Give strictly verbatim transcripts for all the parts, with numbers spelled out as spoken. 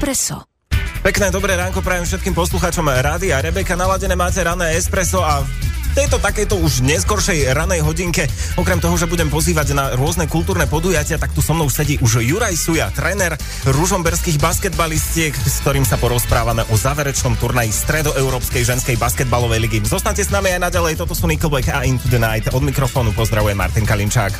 Espresso. Pekné dobré ránko prajem všetkým poslucháčom Rádia Rebeka. Naladené máte rané Espresso a v tejto takejto už neskoršej ranej hodinke, okrem toho, že budem pozývať na rôzne kultúrne podujatia, tak tu so mnou sedí už Juraj Suja, tréner ružomberských basketbalistiek, s ktorým sa porozprávame o záverečnom turnaji stredoeurópskej ženskej basketbalovej ligy. Zostaňte s nami aj naďalej, toto sú Nickelback a Into the Night. Od mikrofónu pozdravuje Martin Kalinčák.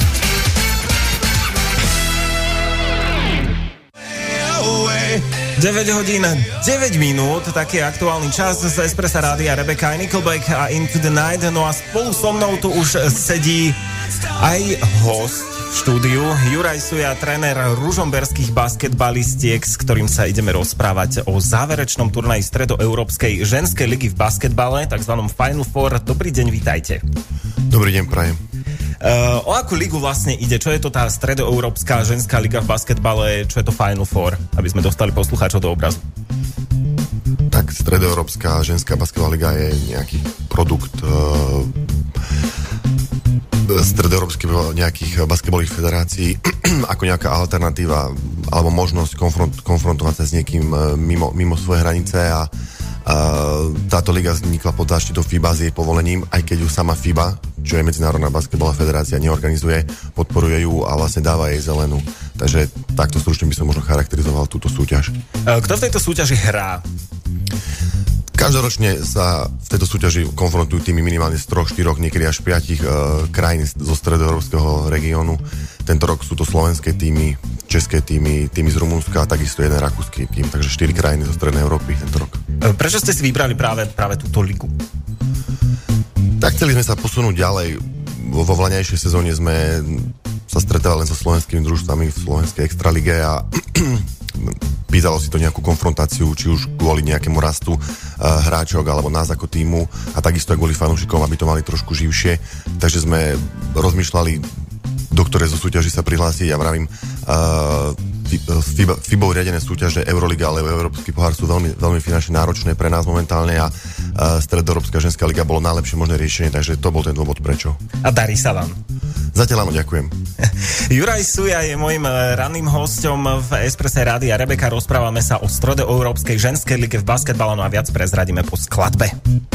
deväť hodín deväť minút, taký je aktuálny čas z Espressa Rádia Rebeka, Nickelback a Into the Night. No a spolu so mnou tu už sedí aj host v štúdiu, Juraj Suja, tréner ružomberských basketbalistiek, s ktorým sa ideme rozprávať o záverečnom turnaji stredoeurópskej ženskej ligy v basketbale, takzvanom Final Four. Dobrý deň, vítajte. Dobrý deň, prajem. Uh, o akú ligu vlastne ide? Čo je to tá stredoeurópska ženská liga v basketbale? Čo je to Final Four? Aby sme dostali poslucháčov do obrazu. Tak stredoeurópska ženská basketbalová liga je nejaký produkt uh, stredoeurópskych nejakých basketbalových federácií ako nejaká alternatíva alebo možnosť konfront, konfrontovať sa s niekým mimo, mimo svoje hranice a Uh, táto liga vznikla pod záštitou FIBA s jej povolením, aj keď ju sama FIBA, čo je Medzinárodná basketbalová federácia, neorganizuje, podporuje ju a vlastne dáva jej zelenú. Takže takto stručne by som možno charakterizoval túto súťaž. Uh, kto v tejto súťaži hrá? Každoročne sa v tejto súťaži konfrontujú týmy minimálne z troch, štyroch, niekedy až piatich uh, krajín zo stredoeurópskeho regiónu. Tento rok sú to slovenské týmy, české týmy, týmy z Rumunska a takisto jeden rakúsky tým, takže štyri krajiny zo strednej Európy tento rok. Prečo ste si vybrali práve, práve túto ligu? Tak chceli sme sa posunúť ďalej. Vo vlaňajšej sezóne sme sa stretávali len so slovenskými družstvami v slovenskej extralige a pýtalo si to nejakú konfrontáciu, či už kvôli nejakému rastu uh, hráčok alebo nás ako týmu a takisto aj kvôli fanúšikom, aby to mali trošku živšie. Takže sme rozmýšľali, do ktorej zo súťaži sa prihlásiť. Ja vravím, uh, FIBA, FIBou riadené súťaže Euroliga alebo Európsky pohár sú veľmi, veľmi finančne náročné pre nás momentálne a uh, stredoeurópska ženská liga bolo najlepšie možné riešenie, takže to bol ten dôvod prečo. A darí sa vám? Zatiaľ áno, ďakujem. Juraj Suja je môjim ranným hosťom v Espresse Rádia Rebeka. Rozprávame sa o stredoeurópskej ženskej lige v basketbale, no a viac prezradíme po skladbe.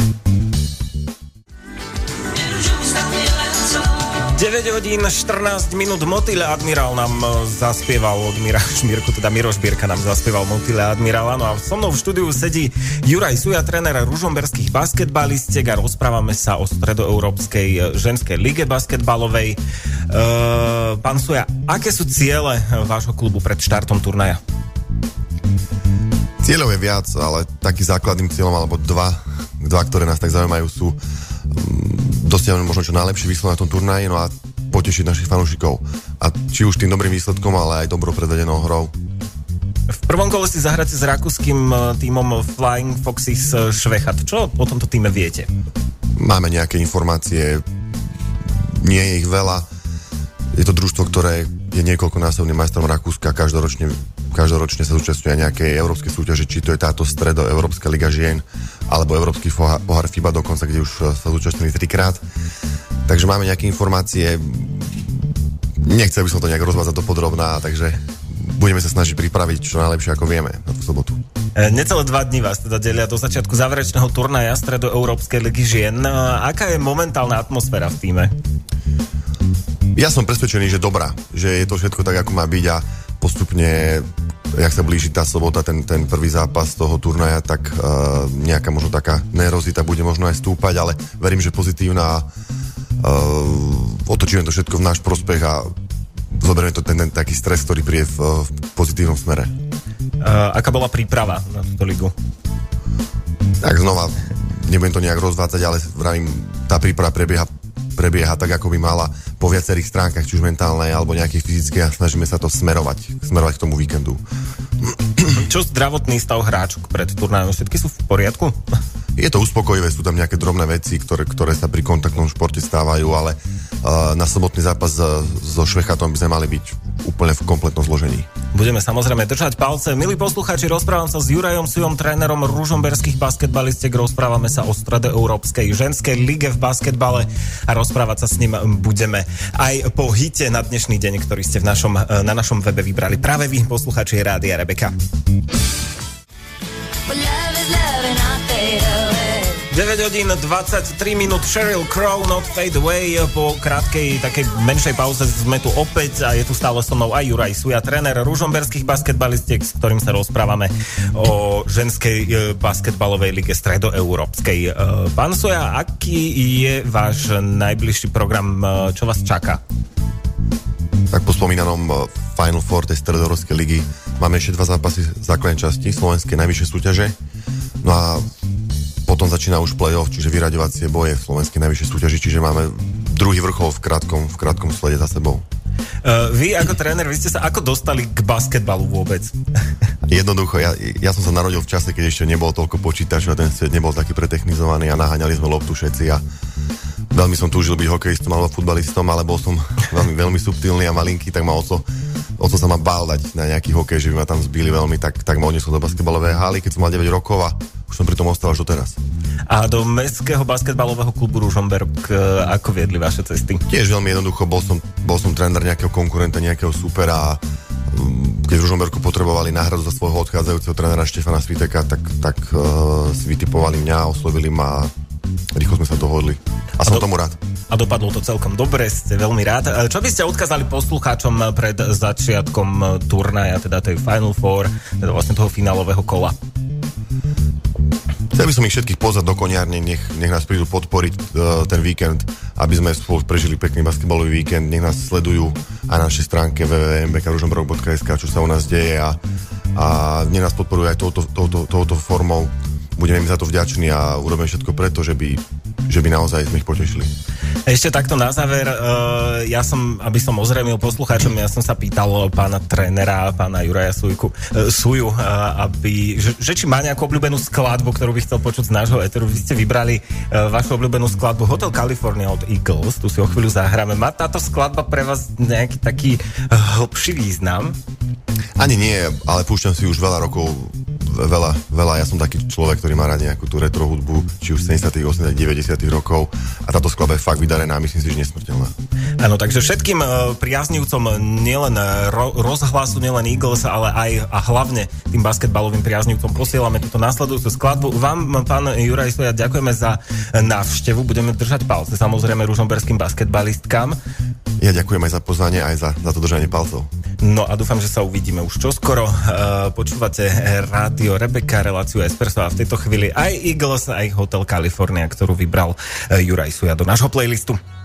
deväť hodín štrnásť minút Motýle Admirál nám zaspieval od Mira Šmírku, teda Miro Šbírka nám zaspieval Motýle Admirála. No a so mnou v štúdiu sedí Juraj Suja, tréner ružomberských basketbalistiek a rozprávame sa o stredoeurópskej ženskej lige basketbalovej. Uh, pán Suja, aké sú ciele vášho klubu pred štartom turnaja? Cieľov je viac, ale taký základným cieľom, alebo dva, dva ktoré nás tak zaujímajú, sú dosiahnuť možno čo najlepší výsledok na tom turnaji, no a potešiť našich fanúšikov. A či už tým dobrým výsledkom, ale aj dobro predvedenou hrou. V prvom kole si zahráte s rakúskym tímom Flying Foxes Švechat. Čo o tomto týme viete? Máme nejaké informácie, nie je ich veľa. Je to družstvo, ktoré je niekoľkonásobným majstrom Rakúska, každoročne, každoročne sa zúčastňuje nejakej európskej súťaži, či to je táto stredoeurópska liga žien, alebo európsky pohár FIBA dokonca, kde už sa zúčastnili trikrát. Takže máme nejaké informácie, nechcel by som to nejak rozvádzať do podrobná, takže budeme sa snažiť pripraviť čo najlepšie, ako vieme na tú sobotu. E, necelé dva dni vás teda delia do začiatku záverečného turnaja stredoeurópskej ligy žien. Aká je momentálna atmosféra v tíme? Ja som presvedčený, že dobrá, že je to všetko tak, ako má byť a postupne, jak sa blíži tá sobota, ten, ten prvý zápas toho turnaja, tak uh, nejaká možno taká nervozita bude možno aj stúpať, ale verím, že pozitívna a uh, otočíme to všetko v náš prospech a zoberieme to ten, ten taký stres, ktorý príde v, v pozitívnom smere. Uh, aká bola príprava na túto ligu? Tak znova, nebudem to nejak rozvádzať, ale vravím, tá príprava prebieha prebieha tak, ako by mala po viacerých stránkach, či už mentálnej alebo nejakej fyzickej a snažíme sa to smerovať, smerovať k tomu víkendu. Čo zdravotný stav hráčok pred turnajom? Všetky sú v poriadku? je to uspokojivé, sú tam nejaké drobné veci, ktoré, ktoré sa pri kontaktnom športe stávajú, ale uh, na sobotný zápas uh, so Švechatom by sme mali byť úplne v kompletnom zložení. Budeme samozrejme držať palce. Milí poslucháči, rozprávam sa s Jurajom Sujom, trénerom ružomberských basketbalistiek. Rozprávame sa o stredoeurópskej ženskej lige v basketbale a rozprávať sa s ním budeme aj po hite na dnešný deň, ktorý ste v našom, na našom webe vybrali práve vy, poslucháči Rádia Rebeka. deväť hodín dvadsaťtri minút, Sheryl Crow, Not Fade Away. Po krátkej, takej menšej pauze sme tu opäť a je tu stále so mnou aj Juraj Suja, tréner ružomberských basketbalistiek, s ktorým sa rozprávame o ženskej basketbalovej lige stredoeurópskej. Pán Suja, aký je váš najbližší program, čo vás čaká? Tak po spomínanom Final Four tej stredoeurópskej ligy máme ešte dva zápasy v základnej časti slovenskej najvyššej súťaže. No a potom začína už play-off, čiže vyraďovacie boje v slovenskej najvyššej súťaži, čiže máme druhý vrchol v krátkom, v krátkom slede za sebou. Uh, vy ako tréner, vy ste sa ako dostali k basketbalu vôbec? Jednoducho, ja, ja som sa narodil v čase, keď ešte nebolo toľko počítačov a ten svet nebol taký pretechnizovaný a naháňali sme loptu všetci a veľmi som túžil byť hokejistom alebo futbalistom, ale bol som veľmi, veľmi subtilný a malinký, tak ma oco, oco sa ma bál dať na nejaký hokej, že by ma tam zbili veľmi, tak, tak ma odnesol do basketbalovej haly, keď som mal deväť rokov a už som pri tom ostal až doteraz. A do mestského basketbalového klubu Ružomberok ako viedli vaše cesty? Tiež veľmi jednoducho, bol som, bol som tréner nejakého konkurenta, nejakého supera a keď v Ružomberku potrebovali náhradu za svojho odchádzajúceho trénera Štefana Sviteka, tak, tak uh, si vytipovali mňa, oslovili ma a rýchlo sme sa dohodli. A, a som do, tomu rád. A dopadlo to celkom dobre, ste veľmi rád. Čo by ste odkázali poslucháčom pred začiatkom turnaja, teda tej Final Four, teda vlastne toho finálového kola? Chcel by som ich všetkých pozvať do koniárne, nech, nech nás prídu podporiť uh, ten víkend, aby sme spolu prežili pekný basketbalový víkend, nech nás sledujú aj na našej stránke w w w bodka m b k ružomberok bodka es ka, čo sa u nás deje a, a nech nás podporujú aj touto, touto, touto formou. Budeme im za to vďační a urobíme všetko preto, že by, že by naozaj sme ich potešili. Ešte takto na záver, uh, ja som, aby som ozrejmil poslucháčom, ja som sa pýtal pána trénera, pána Juraja Sujku, uh, Suju, uh, aby, že, že či má nejakú obľúbenú skladbu, ktorú by chcel počuť z nášho éteru. Vy ste vybrali uh, vašu obľúbenú skladbu Hotel California od Eagles, tu si o chvíľu zahráme. Má táto skladba pre vás nejaký taký uh, hlbší význam? Ani nie, ale púšťam si už veľa rokov, veľa, veľa. Ja som taký človek, ktorý má rád nejakú tú retro hudbu, či už sedemdesiatych, osemdesiatych, deväťdesiatych rokov a táto skladba je fakt vydarená, myslím si, že nesmrteľná. Áno, takže všetkým uh, priaznivcom nielen ro- rozhlasu, nielen Eagles, ale aj a hlavne tým basketbalovým priaznivcom posielame túto následujúcu skladbu. Vám, pán Juraj Suja, ďakujeme za návštevu, budeme držať palce, samozrejme ružomberským basketbalistkám. Ja ďakujem aj za pozvanie, aj za, za to držanie palcov. No a dúfam, že sa uvidíme už čoskoro. Uh, počúvate Rádio Rebeka, reláciu Espresso a v tejto chvíli aj Eagles, aj Hotel California, ktorú vybral uh, Juraj Suja do nášho playlistu.